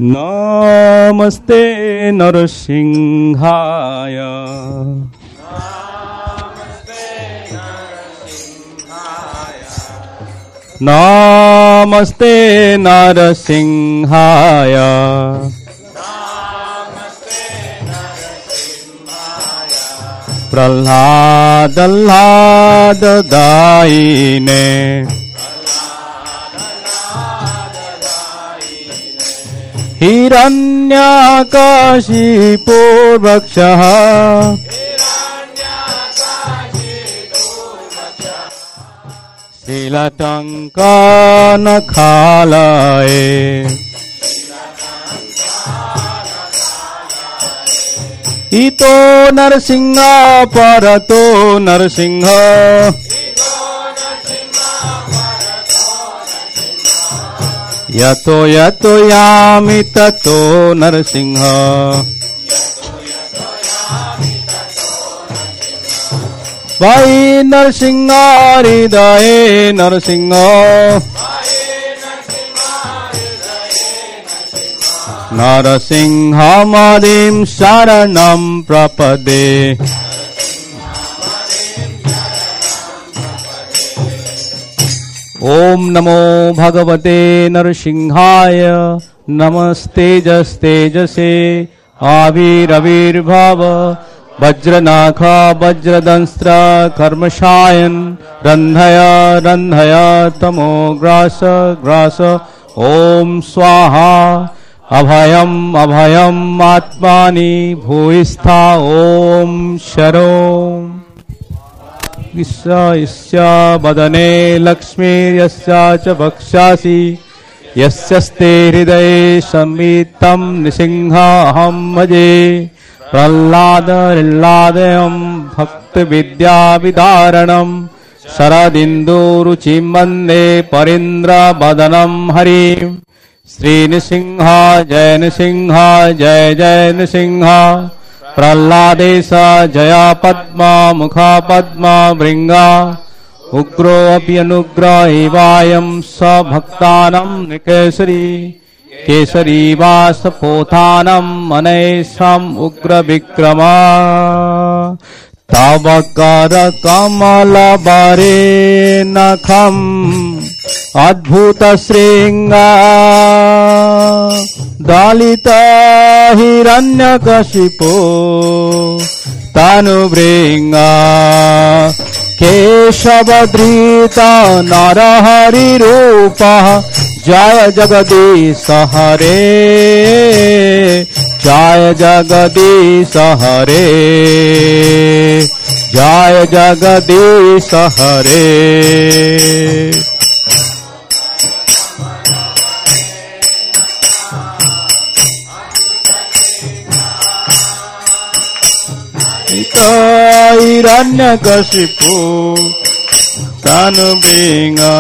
नमस्ते नरसिंहाय। नमस्ते नरसिंहाय। प्रह्लाददायिने हिरण्यकशिपो वक्षः शीलटङ्कनखालये इतो नरसिंह परतो नरसिंह यतो यतो यामि ततो नरसिंह वै नरसिंह हृदये नरसिंह नरसिंहमदिं शरणं प्रपदे। ओम नमो भगवते नरसिंहाय। नमस्तेजस्तेजसे आविर्भाव वज्रनाख वज्रदंस्त्र कर्मशायन रन्धय रन्धय तमो ग्रास ग्रास। ओम स्वाहा अभयम अभयम आत्मानि भूयिष्ठा। ओम शरो यस्य वदने लक्ष्मीर्यस्य च वक्षसि यस्यस्ते हृदये संवित्तं नृसिंहमहं भजे। प्रह्लादं भक्तविद्याविदारणं शरदिन्दुरुचिं वन्दे परेन्द्रवदनं हरिं। श्रीनृसिंह जय नृसिंह जय जय नृसिंह। प्रह्लादेश जया पद्मा मुखा पद्मा भृंगा उग्रोऽपि अनुग्रहीवायं स भक्तानां निकेसरी केसरी वासपोथानं मनेशम् उग्रविक्रमा। तव करकमलबरे नखम् अद्भुतशृङ्गा दलित हिरण्यकशिपो तनुभृङ्गा। केशवधृत नरहरिरूपः जय जगदीश हरे जय जगदीश हरे जय जगदीश हरे। हिरण्यकशिपु तनुभृङ्गा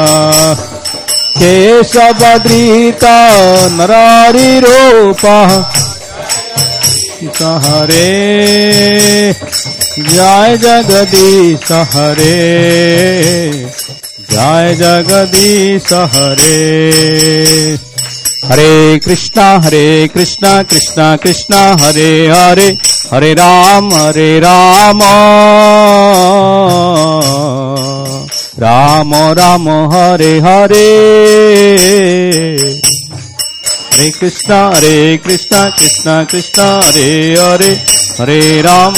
केशवधृत नरहरिरूपः हरे जय जगदीश हरे जय जगदीश हरे। हरे कृष्णा कृष्णा कृष्णा हरे हरे हरे राम राम राम हरे हरे। हरे कृष्णा कृष्णा कृष्णा हरे हरे हरे राम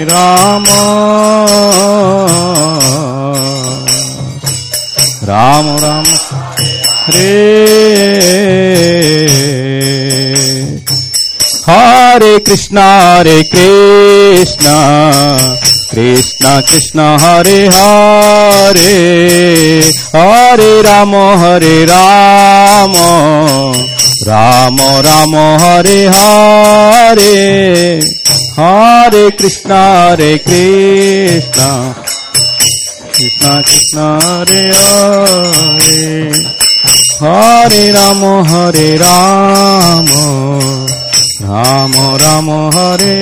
राम राम हरे। हरे कृष्णा कृष्णा कृष्णा हरे हरे हरे राम राम राम हरे हरे। हरे कृष्णा कृष्णा कृष्णा हरे हरे हरे राम राम हरे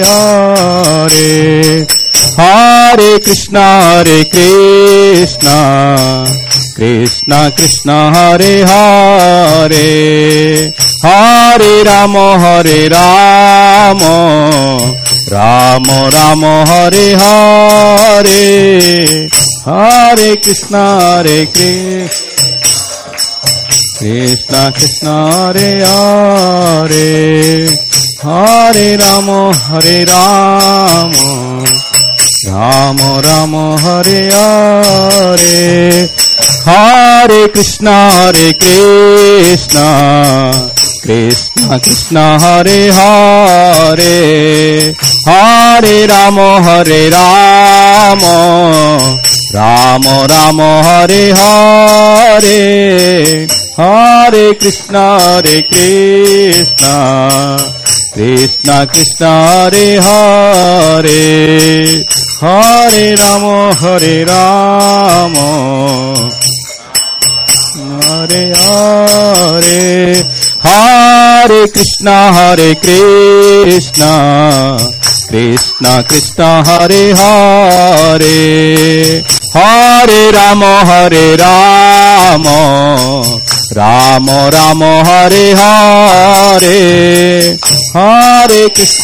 हरे। हरे कृष्णा कृष्ण कृष्ण हरे हरे हरे राम राम राम हरे हरे हरे कृष्ण कृष्ण कृष्ण हरे हरे हरे राम राम राम हरे हरे हरे कृष्ण कृष्ण कृष्ण हरे हरे हरे राम राम राम हरे हरे हरे कृष्ण कृष्ण कृष्ण हरे हरे हरे राम हरे हरे हरे कृष्ण कृष्ण कृष्ण हरे हरे हरे राम राम राम हरे हरे हरे कृष्ण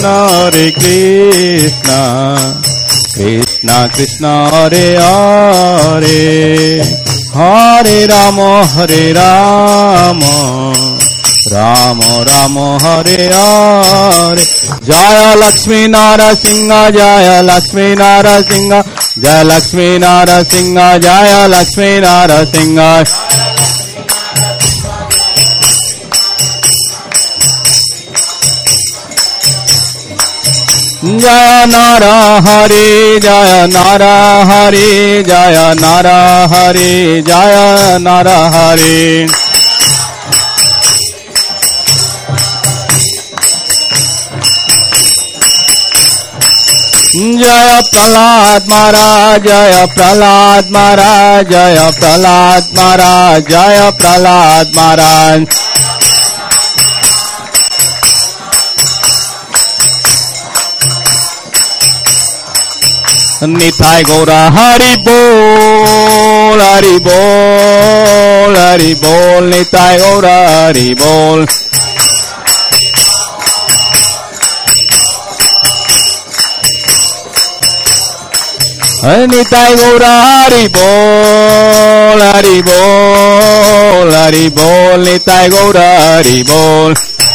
कृष्ण कृष्ण हरे हरे हरे राम राम राम हरे हरे जय लक्ष्मी नारसिंह जय लक्ष्मी नारसिंह जय लक्ष्मी नारसिंह जय लक्ष्मी नारसिंह जय नार हरि जय नार हरि जय नार हरि जय नार हरि जय प्रहलाद महाराज जय प्रहलाद महाराज जय प्रहलाद महाराज जय प्रहलाद महाराज निताय गौरा हरि बोल निताय गौरा हरि बोल निताय गौरा हरि बोल निताय गौरा हरि बोल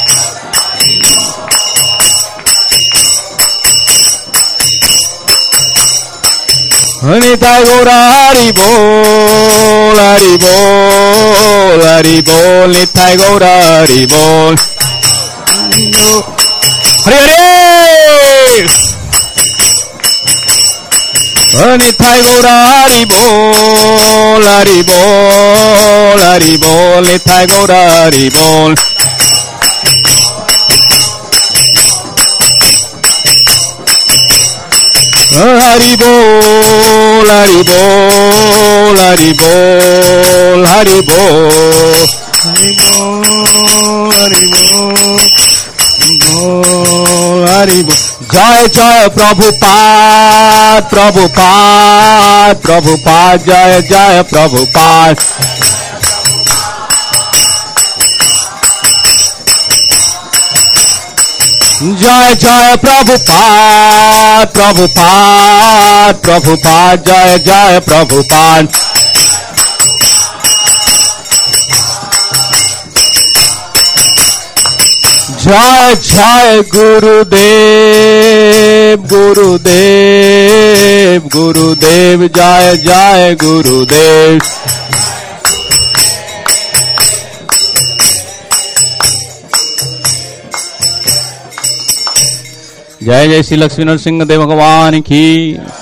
निताय गौरा हरि बोल निताय गौरा हरि बोल हरे हरे निताय गौरा हरि बोल निताय गौरा हरि बोल हरि बोल हरि बोल हरि बोल हरि बोल हरि बोल जय जय प्रभुपाद जय जय प्रभुपाद जय जय प्रभुपाद जय जय प्रभुपाद जय जय गुरुदेव जय जय गुरुदेव जय जय श्री लक्ष्मी नरसिंह देव भगवान की।